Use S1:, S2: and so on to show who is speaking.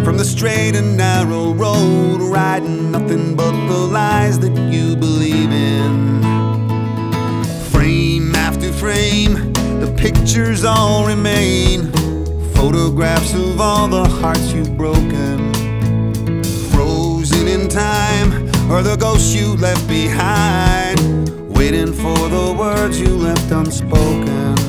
S1: from the straight and narrow road, riding nothing but the lies that you believe in. Frame after frame, the pictures all remain, photographs of all the hearts you've broken, frozen in time, or the ghosts you left behind, waiting for the words you left unspoken.